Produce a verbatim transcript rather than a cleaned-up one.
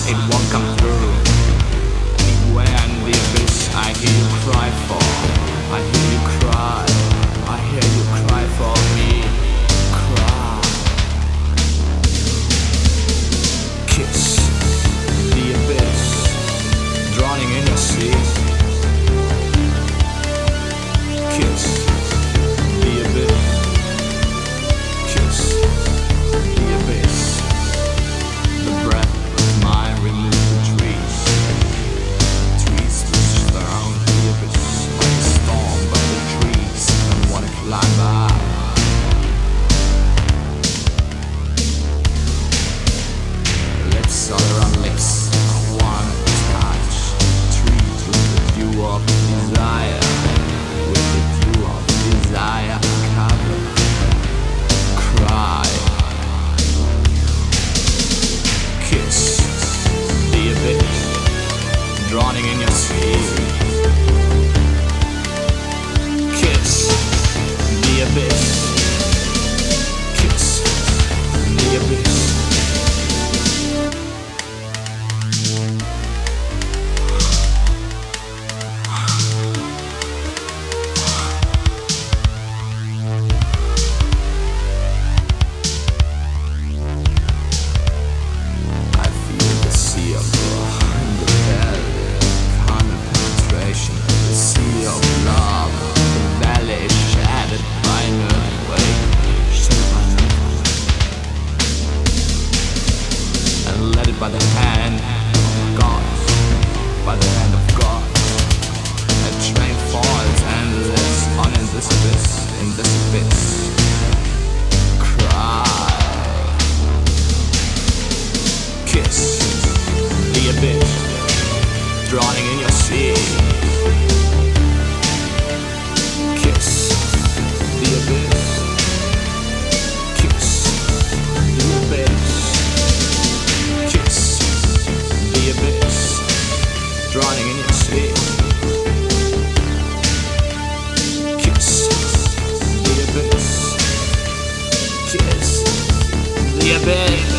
it won't come through. Anywhere in the abyss, I hear you cry for. I hear you cry. I hear you cry for me. Cry. Kiss the abyss, drowning in your sea. Kiss the abyss. Kiss the abyss. The breath of mine removes the trees. Trees which surround the abyss like a storm, but the trees don't wanna climb up. Lips all around lips, I wanna touch trees with the dew of desire. With the dew of desire, cover, cry. Kiss the abyss, drowning in your sea. Kiss the abyss. Kiss the abyss. By the hand of God, by the hand of God, a train falls endless on in this abyss, in this abyss. Cry, kiss the abyss, drowning in your sea. Kiss the abyss, kiss the abyss. The abyss, drowning in your sea. Kiss the abyss. Kiss the abyss.